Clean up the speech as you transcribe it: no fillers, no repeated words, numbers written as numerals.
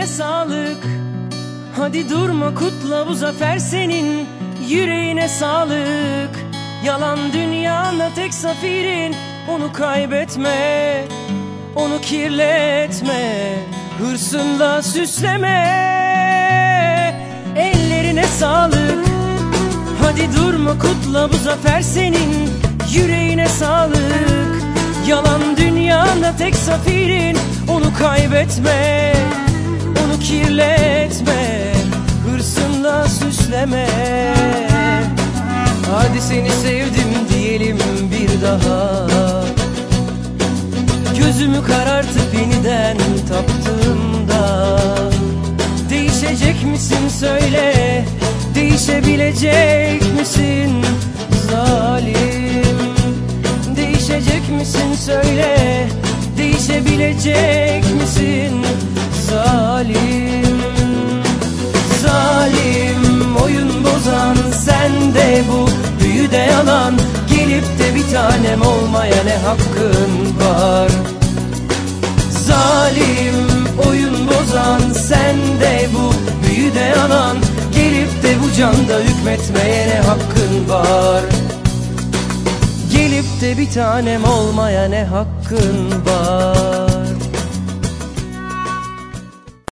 Ellerine sağlık, hadi durma, kutla, bu zafer senin. Yüreğine sağlık, yalan dünyanda tek zafirin. Onu kaybetme, onu kirletme, hırsınla süsleme. Ellerine sağlık, hadi durma, kutla, bu zafer senin. Yüreğine sağlık, yalan dünyanda tek zafirin. Onu kaybetme, onu kirletme, hırsınla süsleme. Hadi seni sevdim diyelim bir daha, gözümü karartıp yeniden taptığımda. Değişecek misin söyle, değişebilecek misin zalim? Değişecek misin söyle, değişebilecek misin zalim? Zalim, oyun bozan sen de, bu büyü de yalan. Gelip de bir tanem olmaya ne hakkın var? Zalim, oyun bozan sen de, bu büyü de yalan. Gelip de bu canda hükmetmeye ne hakkın var? Gelip de bir tanem olmaya ne hakkın var?